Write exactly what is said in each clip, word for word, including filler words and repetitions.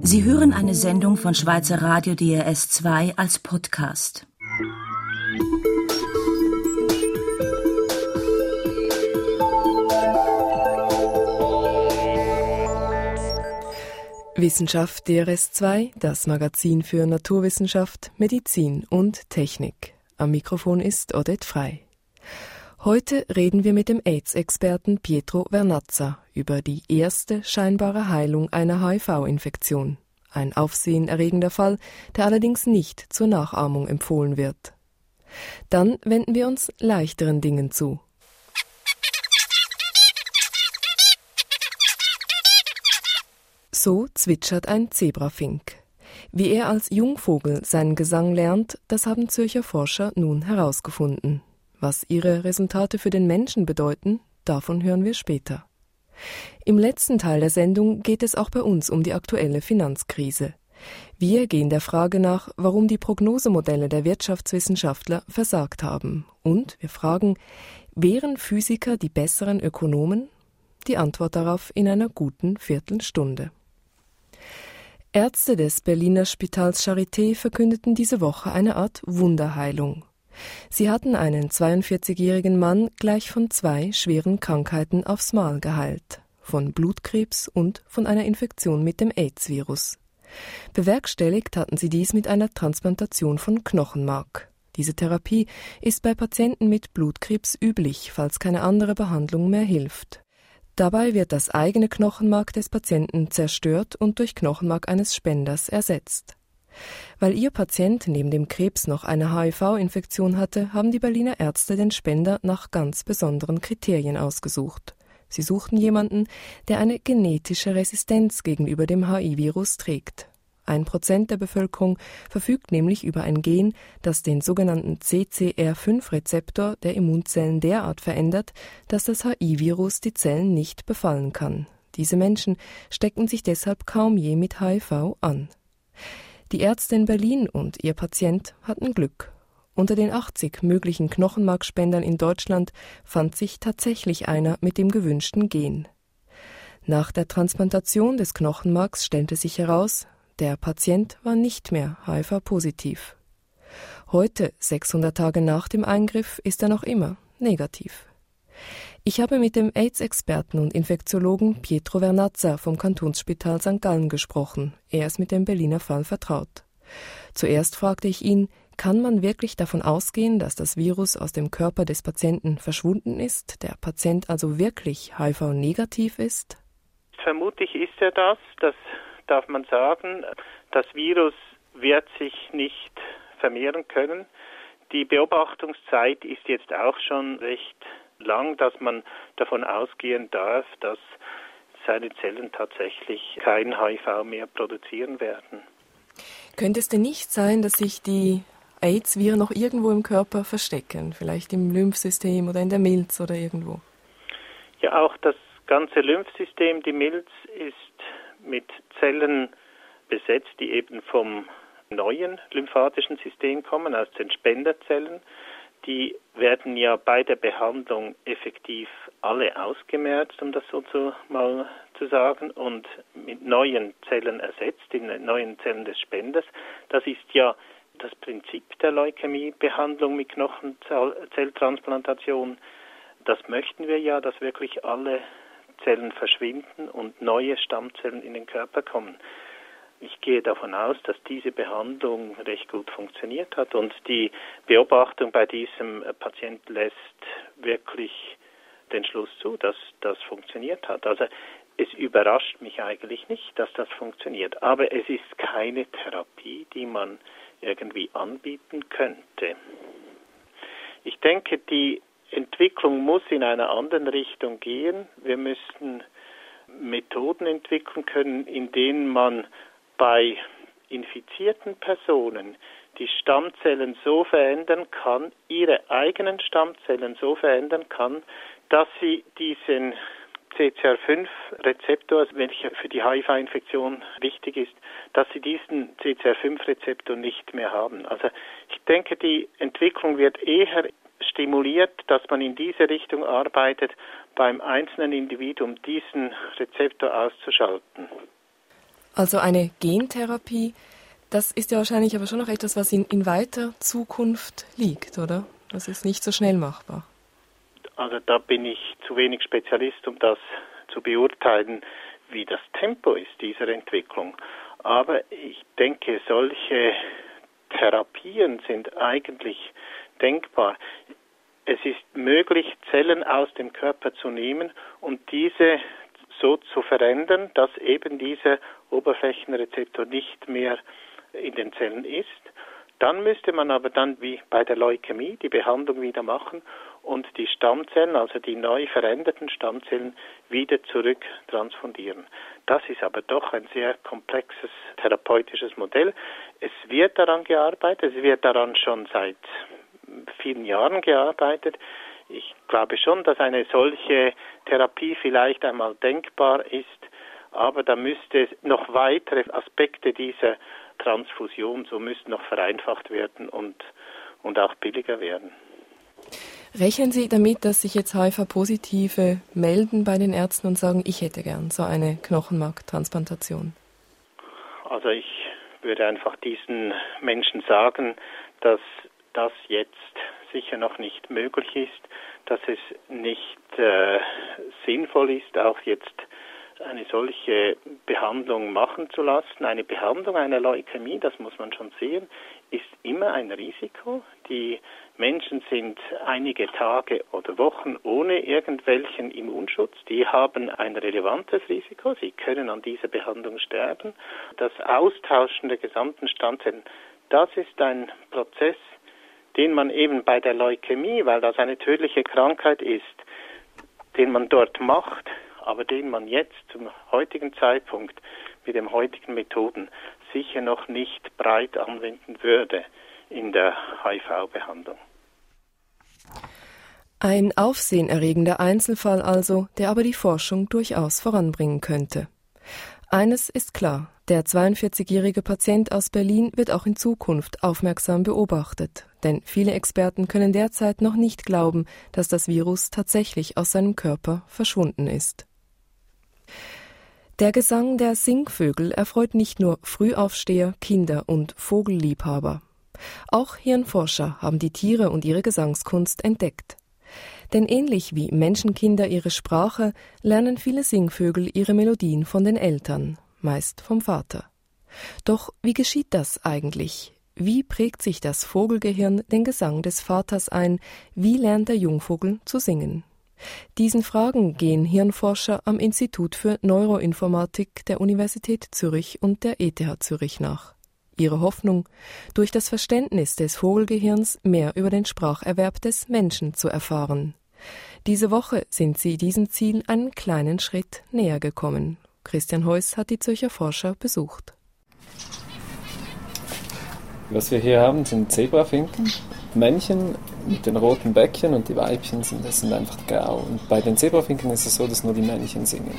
Sie hören eine Sendung von Schweizer Radio D R S zwei als Podcast. Wissenschaft D R S zwei, das Magazin für Naturwissenschaft, Medizin und Technik. Am Mikrofon ist Odette Frey. Heute reden wir mit dem AIDS-Experten Pietro Vernazza über die erste scheinbare Heilung einer H I V-Infektion. Ein aufsehenerregender Fall, der allerdings nicht zur Nachahmung empfohlen wird. Dann wenden wir uns leichteren Dingen zu. So zwitschert ein Zebrafink. Wie er als Jungvogel seinen Gesang lernt, das haben Zürcher Forscher nun herausgefunden. Was ihre Resultate für den Menschen bedeuten, davon hören wir später. Im letzten Teil der Sendung geht es auch bei uns um die aktuelle Finanzkrise. Wir gehen der Frage nach, warum die Prognosemodelle der Wirtschaftswissenschaftler versagt haben. Und wir fragen, wären Physiker die besseren Ökonomen? Die Antwort darauf in einer guten Viertelstunde. Ärzte des Berliner Spitals Charité verkündeten diese Woche eine Art Wunderheilung. Sie hatten einen zweiundvierzigjährigen Mann gleich von zwei schweren Krankheiten aufs Mal geheilt, von Blutkrebs und von einer Infektion mit dem AIDS-Virus. Bewerkstelligt hatten sie dies mit einer Transplantation von Knochenmark. Diese Therapie ist bei Patienten mit Blutkrebs üblich, falls keine andere Behandlung mehr hilft. Dabei wird das eigene Knochenmark des Patienten zerstört und durch Knochenmark eines Spenders ersetzt. Weil ihr Patient neben dem Krebs noch eine H I V-Infektion hatte, haben die Berliner Ärzte den Spender nach ganz besonderen Kriterien ausgesucht. Sie suchten jemanden, der eine genetische Resistenz gegenüber dem H I V-Virus trägt. Ein Prozent der Bevölkerung verfügt nämlich über ein Gen, das den sogenannten C C R fünf Rezeptor der Immunzellen derart verändert, dass das H I V-Virus die Zellen nicht befallen kann. Diese Menschen stecken sich deshalb kaum je mit H I V an. Die Ärzte in Berlin und ihr Patient hatten Glück. Unter den achtzig möglichen Knochenmarkspendern in Deutschland fand sich tatsächlich einer mit dem gewünschten Gen. Nach der Transplantation des Knochenmarks stellte sich heraus, der Patient war nicht mehr H I V-positiv. Heute, sechshundert Tage nach dem Eingriff, ist er noch immer negativ. Ich habe mit dem AIDS-Experten und Infektiologen Pietro Vernazza vom Kantonsspital Sankt Gallen gesprochen. Er ist mit dem Berliner Fall vertraut. Zuerst fragte ich ihn, kann man wirklich davon ausgehen, dass das Virus aus dem Körper des Patienten verschwunden ist, der Patient also wirklich H I V-negativ ist? Vermutlich ist er das, das darf man sagen. Das Virus wird sich nicht vermehren können. Die Beobachtungszeit ist jetzt auch schon recht lang, dass man davon ausgehen darf, dass seine Zellen tatsächlich kein H I V mehr produzieren werden. Könnte es denn nicht sein, dass sich die AIDS-Viren noch irgendwo im Körper verstecken? Vielleicht im Lymphsystem oder in der Milz oder irgendwo? Ja, auch das ganze Lymphsystem, die Milz, ist mit Zellen besetzt, die eben vom neuen lymphatischen System kommen, aus den Spenderzellen. Die werden ja bei der Behandlung effektiv alle ausgemerzt, um das so zu, mal zu sagen, und mit neuen Zellen ersetzt, in neuen Zellen des Spenders. Das ist ja das Prinzip der Leukämiebehandlung mit Knochenzelltransplantation. Das möchten wir ja, dass wirklich alle Zellen verschwinden und neue Stammzellen in den Körper kommen. Ich gehe davon aus, dass diese Behandlung recht gut funktioniert hat und die Beobachtung bei diesem Patienten lässt wirklich den Schluss zu, dass das funktioniert hat. Also es überrascht mich eigentlich nicht, dass das funktioniert, aber es ist keine Therapie, die man irgendwie anbieten könnte. Ich denke, die Entwicklung muss in einer anderen Richtung gehen. Wir müssen Methoden entwickeln können, in denen man bei infizierten Personen die Stammzellen so verändern kann, ihre eigenen Stammzellen so verändern kann, dass sie diesen C C R fünf Rezeptor, welcher für die H I V-Infektion wichtig ist, dass sie diesen C C R fünf Rezeptor nicht mehr haben. Also ich denke, die Entwicklung wird eher stimuliert, dass man in diese Richtung arbeitet, beim einzelnen Individuum diesen Rezeptor auszuschalten. Also eine Gentherapie, das ist ja wahrscheinlich aber schon noch etwas, was in, in weiter Zukunft liegt, oder? Das ist nicht so schnell machbar. Also da bin ich zu wenig Spezialist, um das zu beurteilen, wie das Tempo ist dieser Entwicklung. Aber ich denke, solche Therapien sind eigentlich denkbar. Es ist möglich, Zellen aus dem Körper zu nehmen und diese so zu verändern, dass eben dieser Oberflächenrezeptor nicht mehr in den Zellen ist. Dann müsste man aber dann wie bei der Leukämie die Behandlung wieder machen und die Stammzellen, also die neu veränderten Stammzellen, wieder zurück transfundieren. Das ist aber doch ein sehr komplexes therapeutisches Modell. Es wird daran gearbeitet, es wird daran schon seit vielen Jahren gearbeitet. Ich glaube schon, dass eine solche Therapie vielleicht einmal denkbar ist, aber da müsste noch weitere Aspekte dieser Transfusion, so müssten noch vereinfacht werden und, und auch billiger werden. Rechnen Sie damit, dass sich jetzt H I V-Positive melden bei den Ärzten und sagen, ich hätte gern so eine Knochenmarktransplantation? Also ich würde einfach diesen Menschen sagen, dass das jetzt sicher noch nicht möglich ist, dass es nicht äh, sinnvoll ist, auch jetzt eine solche Behandlung machen zu lassen. Eine Behandlung einer Leukämie, das muss man schon sehen, ist immer ein Risiko. Die Menschen sind einige Tage oder Wochen ohne irgendwelchen Immunschutz. Die haben ein relevantes Risiko. Sie können an dieser Behandlung sterben. Das Austauschen der gesamten Stammzellen, das ist ein Prozess, den man eben bei der Leukämie, weil das eine tödliche Krankheit ist, den man dort macht, aber den man jetzt zum heutigen Zeitpunkt mit den heutigen Methoden sicher noch nicht breit anwenden würde in der H I V-Behandlung. Ein aufsehenerregender Einzelfall also, der aber die Forschung durchaus voranbringen könnte. Eines ist klar, der zweiundvierzigjährige Patient aus Berlin wird auch in Zukunft aufmerksam beobachtet, denn viele Experten können derzeit noch nicht glauben, dass das Virus tatsächlich aus seinem Körper verschwunden ist. Der Gesang der Singvögel erfreut nicht nur Frühaufsteher, Kinder und Vogelliebhaber. Auch Hirnforscher haben die Tiere und ihre Gesangskunst entdeckt. Denn ähnlich wie Menschenkinder ihre Sprache, lernen viele Singvögel ihre Melodien von den Eltern, meist vom Vater. Doch wie geschieht das eigentlich? Wie prägt sich das Vogelgehirn den Gesang des Vaters ein? Wie lernt der Jungvogel zu singen? Diesen Fragen gehen Hirnforscher am Institut für Neuroinformatik der Universität Zürich und der E T H Zürich nach. Ihre Hoffnung, durch das Verständnis des Vogelgehirns mehr über den Spracherwerb des Menschen zu erfahren. Diese Woche sind sie diesem Ziel einen kleinen Schritt näher gekommen. Christian Heuss hat die Zürcher Forscher besucht. Was wir hier haben, sind Zebrafinken, Männchen mit den roten Bäckchen und die Weibchen sind, das sind einfach grau. Und bei den Zebrafinken ist es so, dass nur die Männchen singen.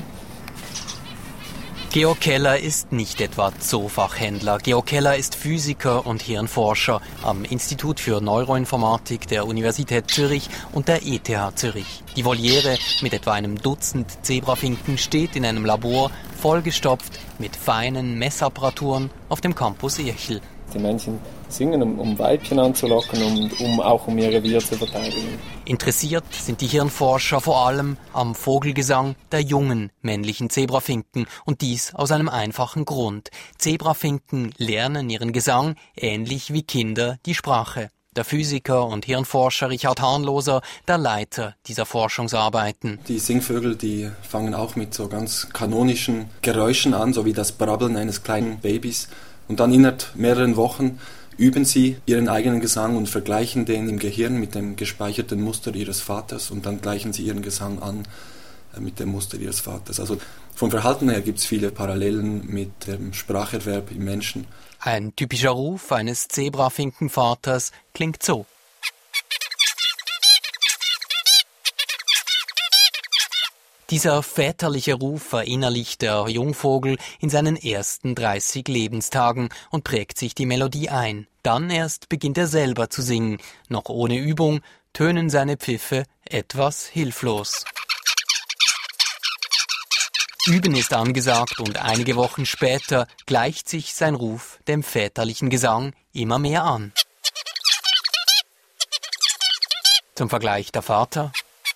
Georg Keller ist nicht etwa Zoofachhändler. Georg Keller ist Physiker und Hirnforscher am Institut für Neuroinformatik der Universität Zürich und der E T H Zürich. Die Voliere mit etwa einem Dutzend Zebrafinken steht in einem Labor, vollgestopft mit feinen Messapparaturen auf dem Campus Irchel. Die Männchen singen, um, um Weibchen anzulocken und um auch um ihr Revier zu verteidigen. Interessiert sind die Hirnforscher vor allem am Vogelgesang der jungen männlichen Zebrafinken und dies aus einem einfachen Grund. Zebrafinken lernen ihren Gesang ähnlich wie Kinder die Sprache. Der Physiker und Hirnforscher Richard Hahnloser, der Leiter dieser Forschungsarbeiten. Die Singvögel, die fangen auch mit so ganz kanonischen Geräuschen an, so wie das Brabbeln eines kleinen Babys. Und dann innerhalb mehreren Wochen üben sie ihren eigenen Gesang und vergleichen den im Gehirn mit dem gespeicherten Muster ihres Vaters und dann gleichen sie ihren Gesang an mit dem Muster ihres Vaters. Also vom Verhalten her gibt es viele Parallelen mit dem Spracherwerb im Menschen. Ein typischer Ruf eines Zebrafinkenvaters klingt so. Dieser väterliche Ruf verinnerlicht der Jungvogel in seinen ersten dreißig Lebenstagen und prägt sich die Melodie ein. Dann erst beginnt er selber zu singen. Noch ohne Übung tönen seine Pfiffe etwas hilflos. Üben ist angesagt und einige Wochen später gleicht sich sein Ruf dem väterlichen Gesang immer mehr an. Zum Vergleich der Vater.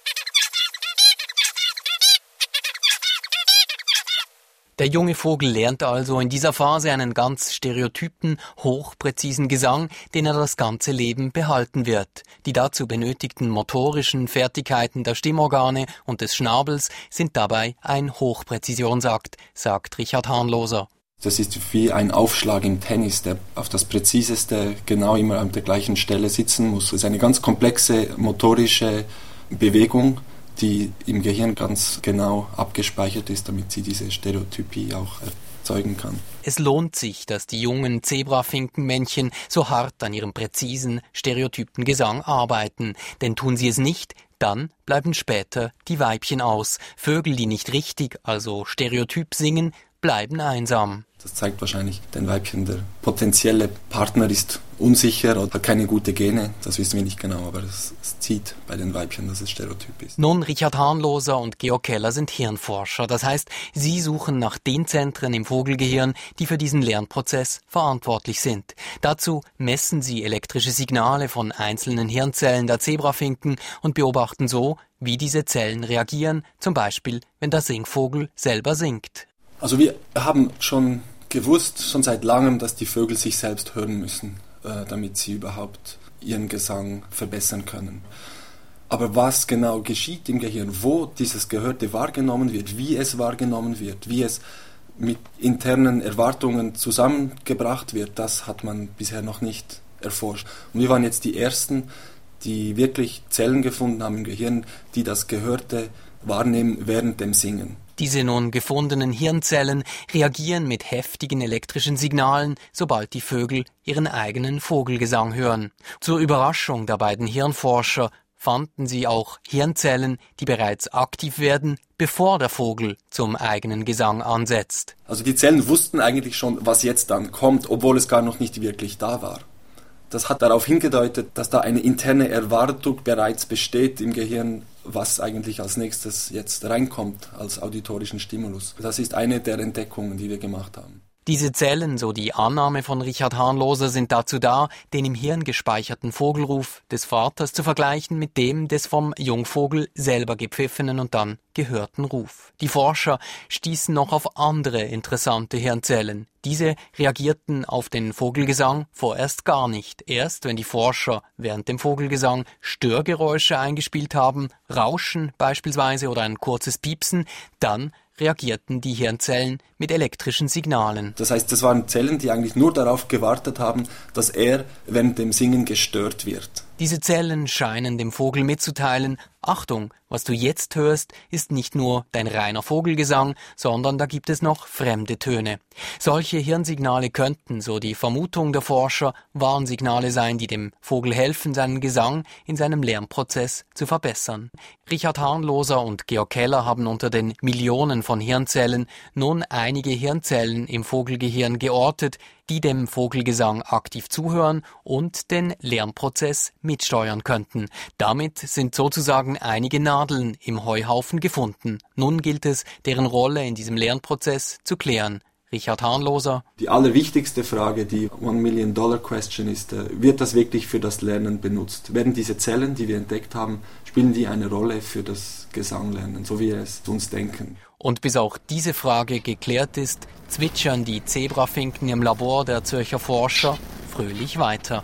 Der junge Vogel lernt also in dieser Phase einen ganz stereotypen, hochpräzisen Gesang, den er das ganze Leben behalten wird. Die dazu benötigten motorischen Fertigkeiten der Stimmorgane und des Schnabels sind dabei ein Hochpräzisionsakt, sagt Richard Hahnloser. Das ist wie ein Aufschlag im Tennis, der auf das Präziseste genau immer an der gleichen Stelle sitzen muss. Es ist eine ganz komplexe motorische Bewegung, die im Gehirn ganz genau abgespeichert ist, damit sie diese Stereotypie auch erzeugen kann. Es lohnt sich, dass die jungen Zebrafinkenmännchen so hart an ihrem präzisen, stereotypen Gesang arbeiten. Denn tun sie es nicht, dann bleiben später die Weibchen aus. Vögel, die nicht richtig, also stereotyp singen, bleiben einsam. Das zeigt wahrscheinlich den Weibchen, der potenzielle Partner ist unsicher oder hat keine gute Gene. Das wissen wir nicht genau, aber es, es zieht bei den Weibchen, dass es Stereotyp ist. Nun, Richard Hahnloser und Georg Keller sind Hirnforscher. Das heißt, sie suchen nach den Zentren im Vogelgehirn, die für diesen Lernprozess verantwortlich sind. Dazu messen sie elektrische Signale von einzelnen Hirnzellen der Zebrafinken und beobachten so, wie diese Zellen reagieren, zum Beispiel, wenn der Singvogel selber singt. Also wir haben schon gewusst, schon seit langem, dass die Vögel sich selbst hören müssen, äh, damit sie überhaupt ihren Gesang verbessern können. Aber was genau geschieht im Gehirn, wo dieses Gehörte wahrgenommen wird, wie es wahrgenommen wird, wie es mit internen Erwartungen zusammengebracht wird, das hat man bisher noch nicht erforscht. Und wir waren jetzt die Ersten, die wirklich Zellen gefunden haben im Gehirn, die das Gehörte wahrnehmen während dem Singen. Diese nun gefundenen Hirnzellen reagieren mit heftigen elektrischen Signalen, sobald die Vögel ihren eigenen Vogelgesang hören. Zur Überraschung der beiden Hirnforscher fanden sie auch Hirnzellen, die bereits aktiv werden, bevor der Vogel zum eigenen Gesang ansetzt. Also die Zellen wussten eigentlich schon, was jetzt dann kommt, obwohl es gar noch nicht wirklich da war. Das hat darauf hingedeutet, dass da eine interne Erwartung bereits besteht im Gehirn, was eigentlich als nächstes jetzt reinkommt als auditorischen Stimulus. Das ist eine der Entdeckungen, die wir gemacht haben. Diese Zellen, so die Annahme von Richard Hahnloser, sind dazu da, den im Hirn gespeicherten Vogelruf des Vaters zu vergleichen mit dem des vom Jungvogel selber gepfiffenen und dann gehörten Ruf. Die Forscher stießen noch auf andere interessante Hirnzellen. Diese reagierten auf den Vogelgesang vorerst gar nicht. Erst wenn die Forscher während dem Vogelgesang Störgeräusche eingespielt haben, Rauschen beispielsweise oder ein kurzes Piepsen, dann reagierten die Hirnzellen mit elektrischen Signalen. Das heißt, das waren Zellen, die eigentlich nur darauf gewartet haben, dass er während dem Singen gestört wird. Diese Zellen scheinen dem Vogel mitzuteilen, Achtung, was du jetzt hörst, ist nicht nur dein reiner Vogelgesang, sondern da gibt es noch fremde Töne. Solche Hirnsignale könnten, so die Vermutung der Forscher, Warnsignale sein, die dem Vogel helfen, seinen Gesang in seinem Lernprozess zu verbessern. Richard Hahnloser und Georg Keller haben unter den Millionen von Hirnzellen nun einige Hirnzellen im Vogelgehirn geortet, die dem Vogelgesang aktiv zuhören und den Lernprozess mitsteuern könnten. Damit sind sozusagen einige Nadeln im Heuhaufen gefunden. Nun gilt es, deren Rolle in diesem Lernprozess zu klären. Richard Hahnloser. Die allerwichtigste Frage, die One-Million-Dollar-Question ist, wird das wirklich für das Lernen benutzt? Werden diese Zellen, die wir entdeckt haben, spielen die eine Rolle für das Gesanglernen, so wie wir es uns denken? Und bis auch diese Frage geklärt ist, zwitschern die Zebrafinken im Labor der Zürcher Forscher fröhlich weiter.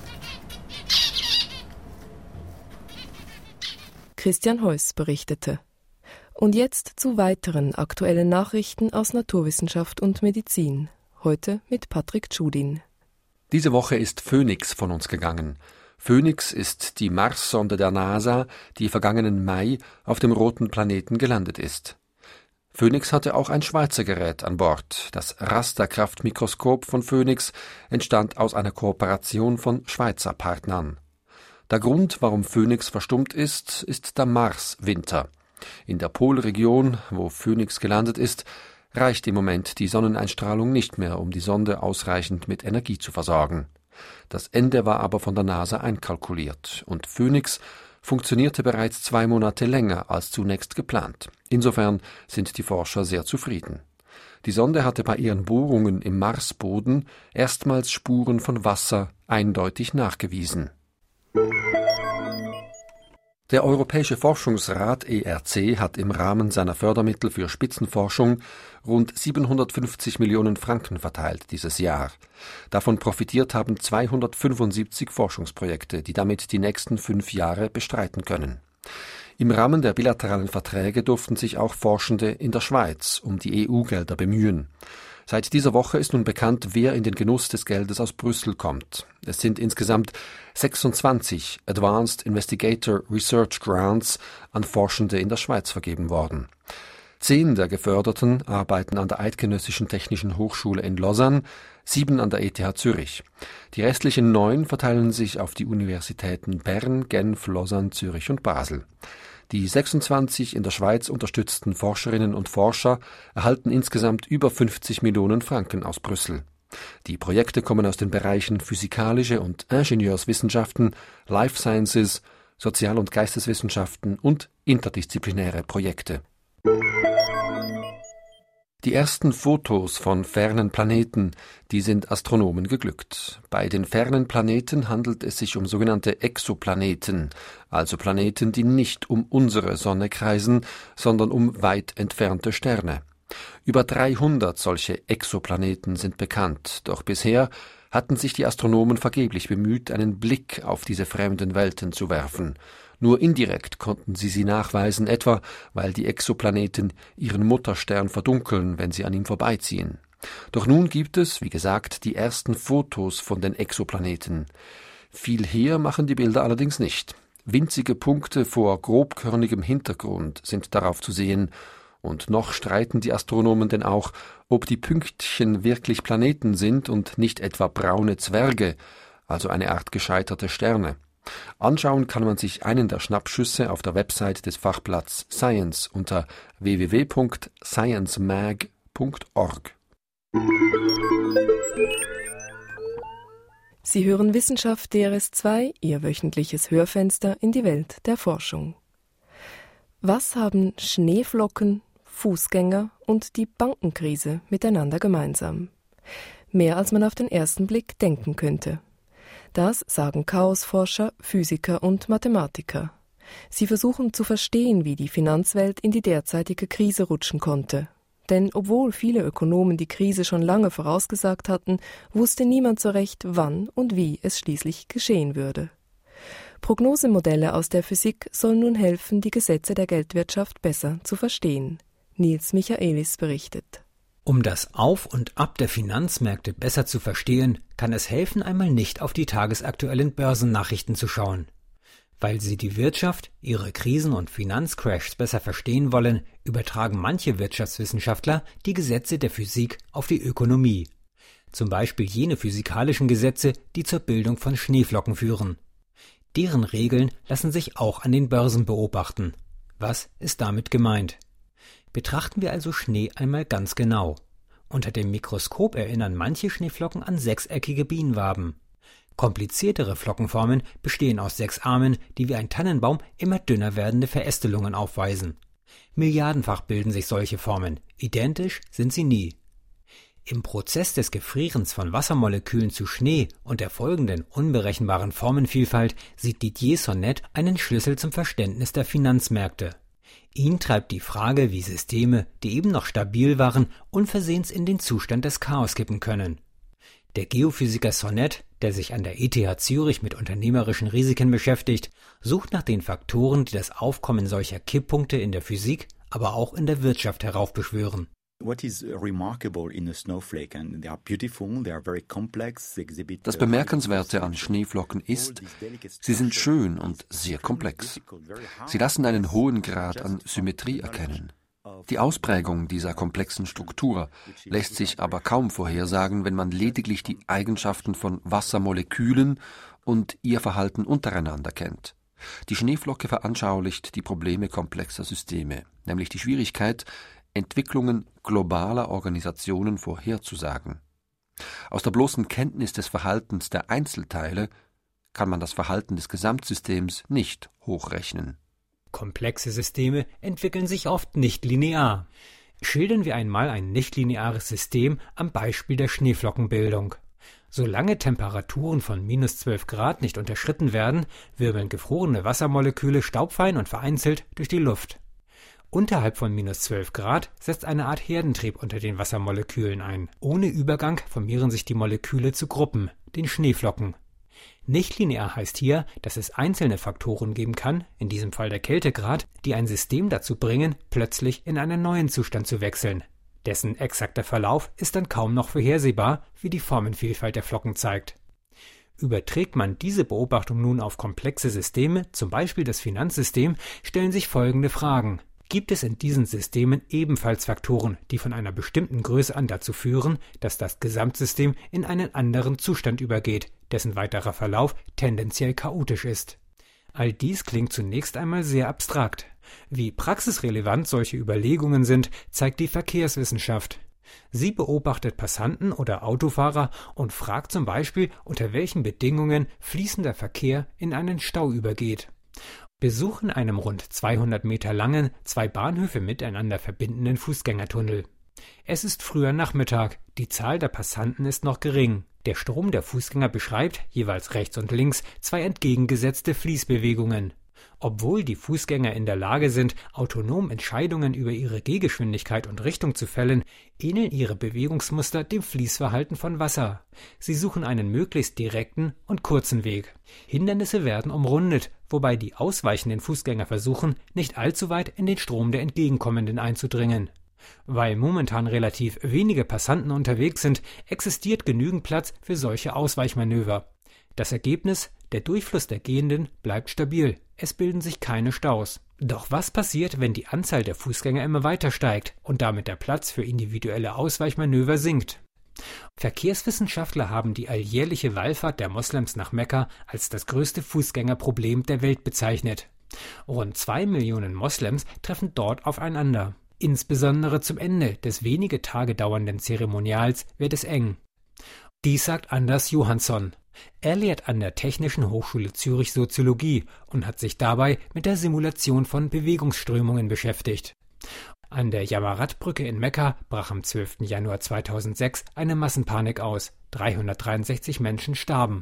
Christian Heuss berichtete. Und jetzt zu weiteren aktuellen Nachrichten aus Naturwissenschaft und Medizin. Heute mit Patrick Tschudin. Diese Woche ist Phoenix von uns gegangen. Phoenix ist die Mars-Sonde der NASA, die vergangenen Mai auf dem roten Planeten gelandet ist. Phoenix hatte auch ein Schweizer Gerät an Bord. Das Rasterkraftmikroskop von Phoenix entstand aus einer Kooperation von Schweizer Partnern. Der Grund, warum Phoenix verstummt ist, ist der Marswinter. In der Polregion, wo Phoenix gelandet ist, reicht im Moment die Sonneneinstrahlung nicht mehr, um die Sonde ausreichend mit Energie zu versorgen. Das Ende war aber von der NASA einkalkuliert und Phoenix funktionierte bereits zwei Monate länger als zunächst geplant. Insofern sind die Forscher sehr zufrieden. Die Sonde hatte bei ihren Bohrungen im Marsboden erstmals Spuren von Wasser eindeutig nachgewiesen. Der Europäische Forschungsrat E R C hat im Rahmen seiner Fördermittel für Spitzenforschung rund siebenhundertfünfzig Millionen Franken verteilt dieses Jahr. Davon profitiert haben zweihundertfünfundsiebzig Forschungsprojekte, die damit die nächsten fünf Jahre bestreiten können. Im Rahmen der bilateralen Verträge durften sich auch Forschende in der Schweiz um die E U-Gelder bemühen. Seit dieser Woche ist nun bekannt, wer in den Genuss des Geldes aus Brüssel kommt. Es sind insgesamt sechsundzwanzig Advanced Investigator Research Grants an Forschende in der Schweiz vergeben worden. Zehn der Geförderten arbeiten an der Eidgenössischen Technischen Hochschule in Lausanne, sieben an der E T H Zürich. Die restlichen neun verteilen sich auf die Universitäten Bern, Genf, Lausanne, Zürich und Basel. Die sechsundzwanzig in der Schweiz unterstützten Forscherinnen und Forscher erhalten insgesamt über fünfzig Millionen Franken aus Brüssel. Die Projekte kommen aus den Bereichen Physikalische und Ingenieurswissenschaften, Life Sciences, Sozial- und Geisteswissenschaften und interdisziplinäre Projekte. Die ersten Fotos von fernen Planeten, die sind Astronomen geglückt. Bei den fernen Planeten handelt es sich um sogenannte Exoplaneten, also Planeten, die nicht um unsere Sonne kreisen, sondern um weit entfernte Sterne. Über dreihundert solche Exoplaneten sind bekannt, doch bisher hatten sich die Astronomen vergeblich bemüht, einen Blick auf diese fremden Welten zu werfen. Nur indirekt konnten sie sie nachweisen, etwa weil die Exoplaneten ihren Mutterstern verdunkeln, wenn sie an ihm vorbeiziehen. Doch nun gibt es, wie gesagt, die ersten Fotos von den Exoplaneten. Viel her machen die Bilder allerdings nicht. Winzige Punkte vor grobkörnigem Hintergrund sind darauf zu sehen, und noch streiten die Astronomen denn auch, ob die Pünktchen wirklich Planeten sind und nicht etwa braune Zwerge, also eine Art gescheiterte Sterne. Anschauen kann man sich einen der Schnappschüsse auf der Website des Fachblatts Science unter w w w punkt science mag punkt org. Sie hören Wissenschaft D R S zwei, Ihr wöchentliches Hörfenster in die Welt der Forschung. Was haben Schneeflocken, Fußgänger und die Bankenkrise miteinander gemeinsam? Mehr als man auf den ersten Blick denken könnte. Das sagen Chaosforscher, Physiker und Mathematiker. Sie versuchen zu verstehen, wie die Finanzwelt in die derzeitige Krise rutschen konnte. Denn obwohl viele Ökonomen die Krise schon lange vorausgesagt hatten, wusste niemand so recht, wann und wie es schließlich geschehen würde. Prognosemodelle aus der Physik sollen nun helfen, die Gesetze der Geldwirtschaft besser zu verstehen. Nils Michaelis berichtet. Um das Auf und Ab der Finanzmärkte besser zu verstehen, kann es helfen, einmal nicht auf die tagesaktuellen Börsennachrichten zu schauen. Weil sie die Wirtschaft, ihre Krisen und Finanzcrashs besser verstehen wollen, übertragen manche Wirtschaftswissenschaftler die Gesetze der Physik auf die Ökonomie. Zum Beispiel jene physikalischen Gesetze, die zur Bildung von Schneeflocken führen. Deren Regeln lassen sich auch an den Börsen beobachten. Was ist damit gemeint? Betrachten wir also Schnee einmal ganz genau. Unter dem Mikroskop erinnern manche Schneeflocken an sechseckige Bienenwaben. Kompliziertere Flockenformen bestehen aus sechs Armen, die wie ein Tannenbaum immer dünner werdende Verästelungen aufweisen. Milliardenfach bilden sich solche Formen, identisch sind sie nie. Im Prozess des Gefrierens von Wassermolekülen zu Schnee und der folgenden unberechenbaren Formenvielfalt sieht Didier Sonnet einen Schlüssel zum Verständnis der Finanzmärkte. Ihn treibt die Frage, wie Systeme, die eben noch stabil waren, unversehens in den Zustand des Chaos kippen können. Der Geophysiker Sonnet, der sich an der E T H Zürich mit unternehmerischen Risiken beschäftigt, sucht nach den Faktoren, die das Aufkommen solcher Kipppunkte in der Physik, aber auch in der Wirtschaft heraufbeschwören. Das Bemerkenswerte an Schneeflocken ist, sie sind schön und sehr komplex. Sie lassen einen hohen Grad an Symmetrie erkennen. Die Ausprägung dieser komplexen Struktur lässt sich aber kaum vorhersagen, wenn man lediglich die Eigenschaften von Wassermolekülen und ihr Verhalten untereinander kennt. Die Schneeflocke veranschaulicht die Probleme komplexer Systeme, nämlich die Schwierigkeit, Entwicklungen globaler Organisationen vorherzusagen. Aus der bloßen Kenntnis des Verhaltens der Einzelteile kann man das Verhalten des Gesamtsystems nicht hochrechnen. Komplexe Systeme entwickeln sich oft nicht linear. Schildern wir einmal ein nichtlineares System am Beispiel der Schneeflockenbildung. Solange Temperaturen von minus zwölf Grad nicht unterschritten werden, wirbeln gefrorene Wassermoleküle staubfein und vereinzelt durch die Luft. Unterhalb von minus zwölf Grad setzt eine Art Herdentrieb unter den Wassermolekülen ein. Ohne Übergang formieren sich die Moleküle zu Gruppen, den Schneeflocken. Nichtlinear heißt hier, dass es einzelne Faktoren geben kann, in diesem Fall der Kältegrad, die ein System dazu bringen, plötzlich in einen neuen Zustand zu wechseln. Dessen exakter Verlauf ist dann kaum noch vorhersehbar, wie die Formenvielfalt der Flocken zeigt. Überträgt man diese Beobachtung nun auf komplexe Systeme, zum Beispiel das Finanzsystem, stellen sich folgende Fragen. Gibt es in diesen Systemen ebenfalls Faktoren, die von einer bestimmten Größe an dazu führen, dass das Gesamtsystem in einen anderen Zustand übergeht, dessen weiterer Verlauf tendenziell chaotisch ist? All dies klingt zunächst einmal sehr abstrakt. Wie praxisrelevant solche Überlegungen sind, zeigt die Verkehrswissenschaft. Sie beobachtet Passanten oder Autofahrer und fragt zum Beispiel, unter welchen Bedingungen fließender Verkehr in einen Stau übergeht. Besuchen einem rund zweihundert Meter langen, zwei Bahnhöfe miteinander verbindenden Fußgängertunnel. Es ist früher Nachmittag, die Zahl der Passanten ist noch gering. Der Strom der Fußgänger beschreibt, jeweils rechts und links, zwei entgegengesetzte Fließbewegungen. Obwohl die Fußgänger in der Lage sind, autonom Entscheidungen über ihre Gehgeschwindigkeit und Richtung zu fällen, ähneln ihre Bewegungsmuster dem Fließverhalten von Wasser. Sie suchen einen möglichst direkten und kurzen Weg. Hindernisse werden umrundet, wobei die ausweichenden Fußgänger versuchen, nicht allzu weit in den Strom der Entgegenkommenden einzudringen. Weil momentan relativ wenige Passanten unterwegs sind, existiert genügend Platz für solche Ausweichmanöver. Das Ergebnis: der Durchfluss der Gehenden bleibt stabil. Es bilden sich keine Staus. Doch was passiert, wenn die Anzahl der Fußgänger immer weiter steigt und damit der Platz für individuelle Ausweichmanöver sinkt? Verkehrswissenschaftler haben die alljährliche Wallfahrt der Moslems nach Mekka als das größte Fußgängerproblem der Welt bezeichnet. Rund zwei Millionen Moslems treffen dort aufeinander. Insbesondere zum Ende des wenige Tage dauernden Zeremonials wird es eng. Dies sagt Anders Johansson. Er lehrt an der Technischen Hochschule Zürich Soziologie und hat sich dabei mit der Simulation von Bewegungsströmungen beschäftigt. An der Jamarat-Brücke in Mekka brach am zwölften Januar zweitausendsechs eine Massenpanik aus. dreihundertdreiundsechzig Menschen starben.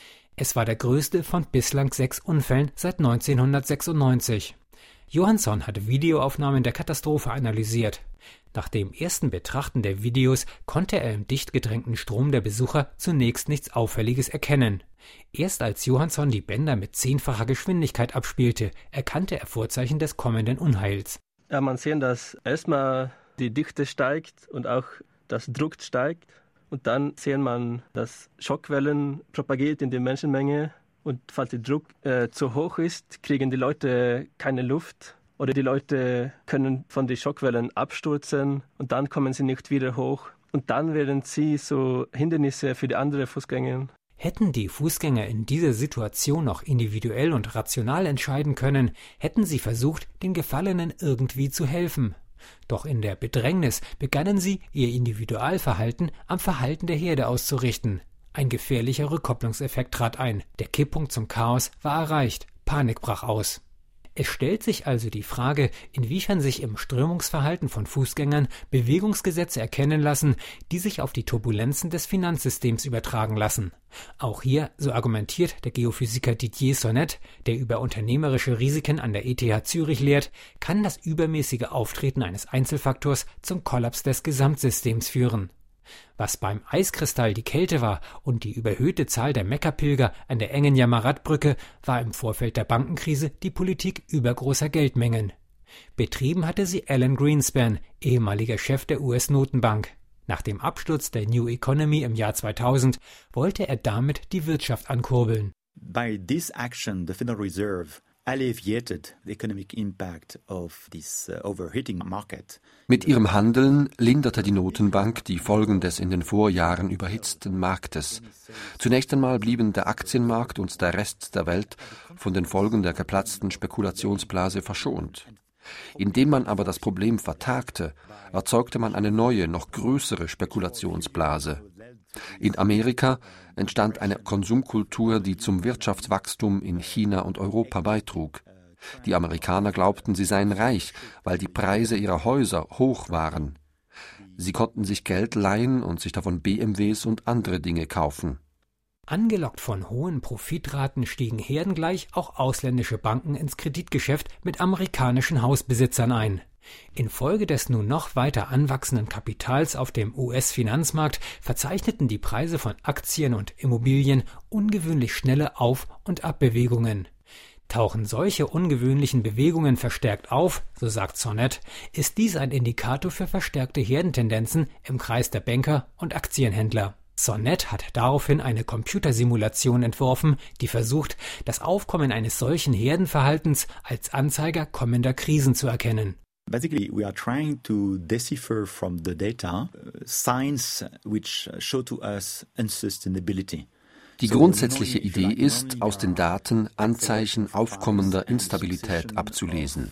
Es war der größte von bislang sechs Unfällen seit neunzehnhundertsechsundneunzig. Johansson hat Videoaufnahmen der Katastrophe analysiert. Nach dem ersten Betrachten der Videos konnte er im dicht gedrängten Strom der Besucher zunächst nichts Auffälliges erkennen. Erst als Johansson die Bänder mit zehnfacher Geschwindigkeit abspielte, erkannte er Vorzeichen des kommenden Unheils. Ja, man sieht, dass erstmal die Dichte steigt und auch das Druck steigt. Und dann sieht man, dass Schockwellen propagiert in die Menschenmenge. Und falls der Druck äh, zu hoch ist, kriegen die Leute keine Luft. Oder die Leute können von den Schockwellen abstürzen und dann kommen sie nicht wieder hoch. Und dann werden sie so Hindernisse für die anderen Fußgänger. Hätten die Fußgänger in dieser Situation noch individuell und rational entscheiden können, hätten sie versucht, den Gefallenen irgendwie zu helfen. Doch in der Bedrängnis begannen sie, ihr Individualverhalten am Verhalten der Herde auszurichten. Ein gefährlicher Rückkopplungseffekt trat ein. Der Kipppunkt zum Chaos war erreicht. Panik brach aus. Es stellt sich also die Frage, inwiefern sich im Strömungsverhalten von Fußgängern Bewegungsgesetze erkennen lassen, die sich auf die Turbulenzen des Finanzsystems übertragen lassen. Auch hier, so argumentiert der Geophysiker Didier Sonnet, der über unternehmerische Risiken an der E T H Zürich lehrt, kann das übermäßige Auftreten eines Einzelfaktors zum Kollaps des Gesamtsystems führen. Was beim Eiskristall die Kälte war und die überhöhte Zahl der Mekka-Pilger an der engen Jamarat-Brücke, war im Vorfeld der Bankenkrise die Politik übergroßer Geldmengen. Betrieben hatte sie Alan Greenspan, ehemaliger Chef der U S-Notenbank. Nach dem Absturz der New Economy im Jahr zweitausend wollte er damit die Wirtschaft ankurbeln. By this action, the Federal Reserve alleviated the economic impact of this uh, overheating market. Mit ihrem Handeln linderte die Notenbank die Folgen des in den Vorjahren überhitzten Marktes. Zunächst einmal blieben der Aktienmarkt und der Rest der Welt von den Folgen der geplatzten Spekulationsblase verschont. Indem man aber das Problem vertagte, erzeugte man eine neue, noch größere Spekulationsblase. In Amerika entstand eine Konsumkultur, die zum Wirtschaftswachstum in China und Europa beitrug. Die Amerikaner glaubten, sie seien reich, weil die Preise ihrer Häuser hoch waren. Sie konnten sich Geld leihen und sich davon B M Ws und andere Dinge kaufen. Angelockt von hohen Profitraten stiegen herdengleich auch ausländische Banken ins Kreditgeschäft mit amerikanischen Hausbesitzern ein. Infolge des nun noch weiter anwachsenden Kapitals auf dem U S-Finanzmarkt verzeichneten die Preise von Aktien und Immobilien ungewöhnlich schnelle Auf- und Abbewegungen. Tauchen solche ungewöhnlichen Bewegungen verstärkt auf, so sagt Sonnet, ist dies ein Indikator für verstärkte Herdentendenzen im Kreis der Banker und Aktienhändler. Sonnet hat daraufhin eine Computersimulation entworfen, die versucht, das Aufkommen eines solchen Herdenverhaltens als Anzeiger kommender Krisen zu erkennen. Basically, we are trying to decipher from the data signs which show to us unsustainability. Die grundsätzliche Idee ist, aus den Daten Anzeichen aufkommender Instabilität abzulesen.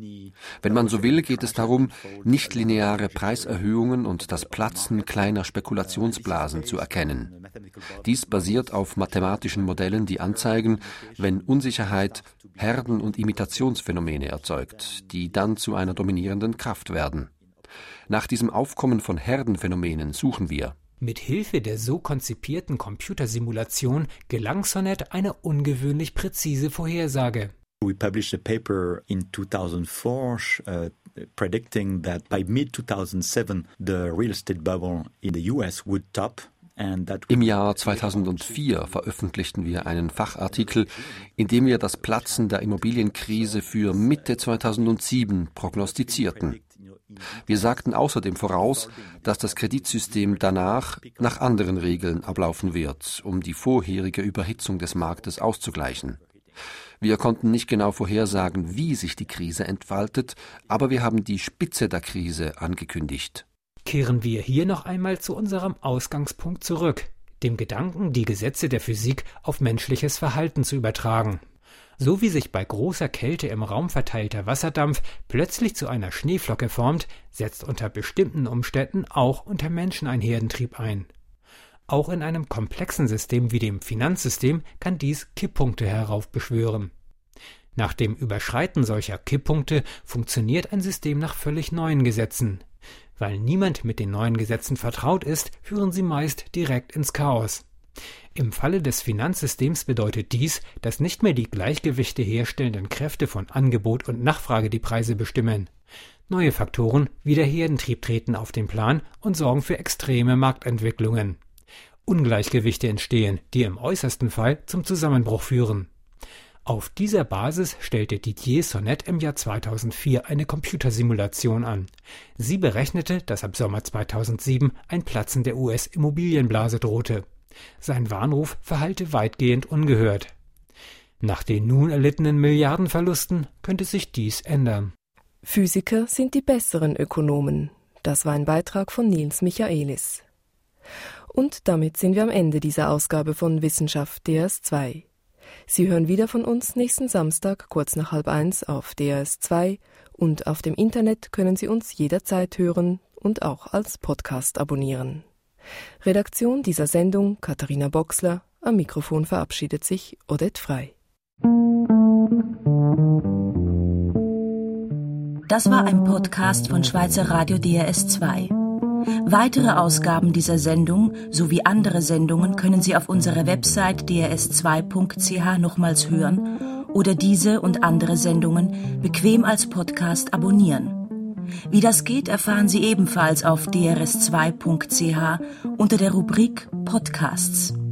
Wenn man so will, geht es darum, nichtlineare Preiserhöhungen und das Platzen kleiner Spekulationsblasen zu erkennen. Dies basiert auf mathematischen Modellen, die anzeigen, wenn Unsicherheit Herden- und Imitationsphänomene erzeugt, die dann zu einer dominierenden Kraft werden. Nach diesem Aufkommen von Herdenphänomenen suchen wir. Mit Hilfe der so konzipierten Computersimulation gelang Sonnet eine ungewöhnlich präzise Vorhersage. We published a paper in two thousand four uh, predicting that by mid two thousand seven the real estate bubble in the U S would top. Im Jahr zweitausendvier veröffentlichten wir einen Fachartikel, in dem wir das Platzen der Immobilienkrise für Mitte zweitausendsieben prognostizierten. Wir sagten außerdem voraus, dass das Kreditsystem danach nach anderen Regeln ablaufen wird, um die vorherige Überhitzung des Marktes auszugleichen. Wir konnten nicht genau vorhersagen, wie sich die Krise entfaltet, aber wir haben die Spitze der Krise angekündigt. Kehren wir hier noch einmal zu unserem Ausgangspunkt zurück, dem Gedanken, die Gesetze der Physik auf menschliches Verhalten zu übertragen. So wie sich bei großer Kälte im Raum verteilter Wasserdampf plötzlich zu einer Schneeflocke formt, setzt unter bestimmten Umständen auch unter Menschen ein Herdentrieb ein. Auch in einem komplexen System wie dem Finanzsystem kann dies Kipppunkte heraufbeschwören. Nach dem Überschreiten solcher Kipppunkte funktioniert ein System nach völlig neuen Gesetzen. Weil niemand mit den neuen Gesetzen vertraut ist, führen sie meist direkt ins Chaos. Im Falle des Finanzsystems bedeutet dies, dass nicht mehr die Gleichgewichte herstellenden Kräfte von Angebot und Nachfrage die Preise bestimmen. Neue Faktoren wie der Herdentrieb treten auf den Plan und sorgen für extreme Marktentwicklungen. Ungleichgewichte entstehen, die im äußersten Fall zum Zusammenbruch führen. Auf dieser Basis stellte Didier Sonnet im Jahr zweitausendvier eine Computersimulation an. Sie berechnete, dass ab Sommer zweitausendsieben ein Platzen der U S-Immobilienblase drohte. Sein Warnruf verhallte weitgehend ungehört. Nach den nun erlittenen Milliardenverlusten könnte sich dies ändern. Physiker sind die besseren Ökonomen. Das war ein Beitrag von Nils Michaelis. Und damit sind wir am Ende dieser Ausgabe von Wissenschaft D R S zwei. Sie hören wieder von uns nächsten Samstag kurz nach halb eins auf D R S zwei und auf dem Internet können Sie uns jederzeit hören und auch als Podcast abonnieren. Redaktion dieser Sendung Katharina Boxler, am Mikrofon verabschiedet sich Odette Frey. Das war ein Podcast von Schweizer Radio D R S zwei. Weitere Ausgaben dieser Sendung sowie andere Sendungen können Sie auf unserer Website d r s zwei punkt c h nochmals hören oder diese und andere Sendungen bequem als Podcast abonnieren. Wie das geht, erfahren Sie ebenfalls auf d r s zwei punkt c h unter der Rubrik Podcasts.